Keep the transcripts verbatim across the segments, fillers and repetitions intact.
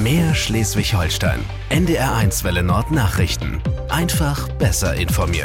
Mehr Schleswig-Holstein. N D R eins Welle Nord Nachrichten. Einfach besser informiert.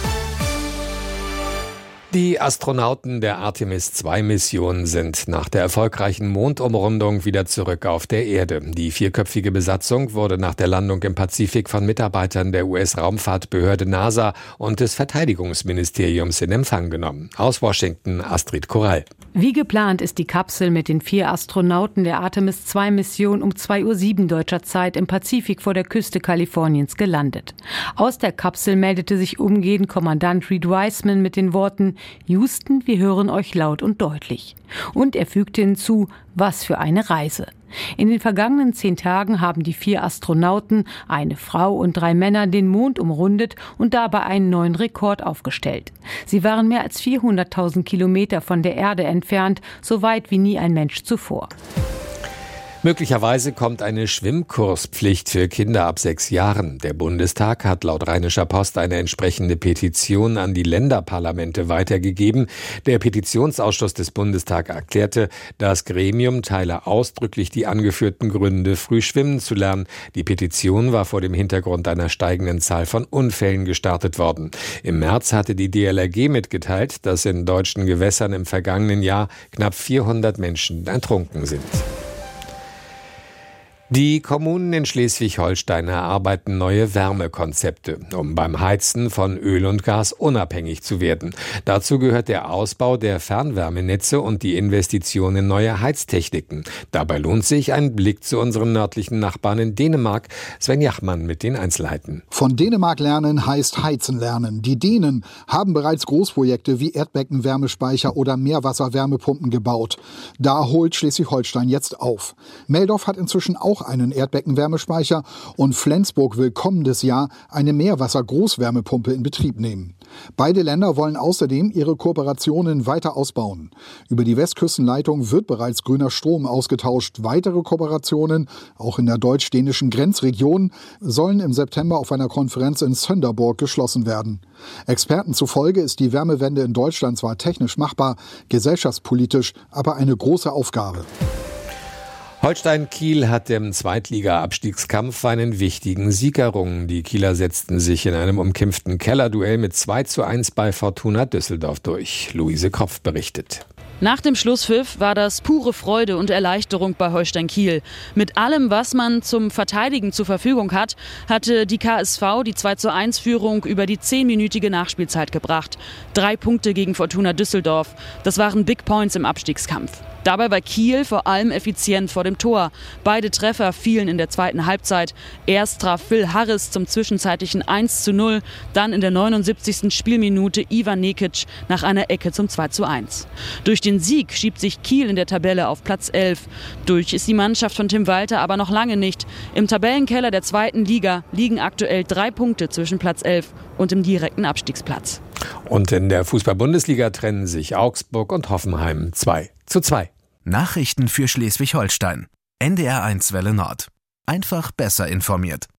Die Astronauten der Artemis zwei Mission sind nach der erfolgreichen Mondumrundung wieder zurück auf der Erde. Die vierköpfige Besatzung wurde nach der Landung im Pazifik von Mitarbeitern der U S-Raumfahrtbehörde NASA und des Verteidigungsministeriums in Empfang genommen. Aus Washington, Astrid Korall. Wie geplant ist die Kapsel mit den vier Astronauten der Artemis zwei Mission um zwei Uhr sieben deutscher Zeit im Pazifik vor der Küste Kaliforniens gelandet. Aus der Kapsel meldete sich umgehend Kommandant Reed Wiseman mit den Worten: Houston, wir hören euch laut und deutlich. Und er fügte hinzu: Was für eine Reise. In den vergangenen zehn Tagen haben die vier Astronauten, eine Frau und drei Männer, den Mond umrundet und dabei einen neuen Rekord aufgestellt. Sie waren mehr als vierhunderttausend Kilometer von der Erde entfernt, so weit wie nie ein Mensch zuvor. Möglicherweise kommt eine Schwimmkurspflicht für Kinder ab sechs Jahren. Der Bundestag hat laut Rheinischer Post eine entsprechende Petition an die Länderparlamente weitergegeben. Der Petitionsausschuss des Bundestags erklärte, das Gremium teile ausdrücklich die angeführten Gründe, früh schwimmen zu lernen. Die Petition war vor dem Hintergrund einer steigenden Zahl von Unfällen gestartet worden. Im März hatte die D L R G mitgeteilt, dass in deutschen Gewässern im vergangenen Jahr knapp vierhundert Menschen ertrunken sind. Die Kommunen in Schleswig-Holstein erarbeiten neue Wärmekonzepte, um beim Heizen von Öl und Gas unabhängig zu werden. Dazu gehört der Ausbau der Fernwärmenetze und die Investition in neue Heiztechniken. Dabei lohnt sich ein Blick zu unseren nördlichen Nachbarn in Dänemark. Sven Jachmann mit den Einzelheiten. Von Dänemark lernen heißt heizen lernen. Die Dänen haben bereits Großprojekte wie Erdbeckenwärmespeicher oder Meerwasserwärmepumpen gebaut. Da holt Schleswig-Holstein jetzt auf. Meldorf hat inzwischen auch einen Erdbeckenwärmespeicher und Flensburg will kommendes Jahr eine Meerwasser-Großwärmepumpe in Betrieb nehmen. Beide Länder wollen außerdem ihre Kooperationen weiter ausbauen. Über die Westküstenleitung wird bereits grüner Strom ausgetauscht. Weitere Kooperationen, auch in der deutsch-dänischen Grenzregion, sollen im September auf einer Konferenz in Sønderborg geschlossen werden. Experten zufolge ist die Wärmewende in Deutschland zwar technisch machbar, gesellschaftspolitisch aber eine große Aufgabe. Holstein Kiel hat im Zweitliga-Abstiegskampf einen wichtigen Sieg errungen. Die Kieler setzten sich in einem umkämpften Kellerduell mit zwei zu eins bei Fortuna Düsseldorf durch. Luise Kropf berichtet. Nach dem Schlusspfiff war das pure Freude und Erleichterung bei Holstein Kiel. Mit allem, was man zum Verteidigen zur Verfügung hat, hatte die K S V die zwei zu eins Führung über die zehnminütige Nachspielzeit gebracht. Drei Punkte gegen Fortuna Düsseldorf. Das waren Big Points im Abstiegskampf. Dabei war Kiel vor allem effizient vor dem Tor. Beide Treffer fielen in der zweiten Halbzeit. Erst traf Phil Harris zum zwischenzeitlichen eins zu null, dann in der neunundsiebzigsten Spielminute Ivan Nekic nach einer Ecke zum zwei zu eins. Durch den Sieg schiebt sich Kiel in der Tabelle auf Platz elf. Durch ist die Mannschaft von Tim Walter aber noch lange nicht. Im Tabellenkeller der zweiten Liga liegen aktuell drei Punkte zwischen Platz elf und dem direkten Abstiegsplatz. Und in der Fußball-Bundesliga trennen sich Augsburg und Hoffenheim zwei zu zwei. Nachrichten für Schleswig-Holstein. N D R eins Welle Nord. Einfach besser informiert.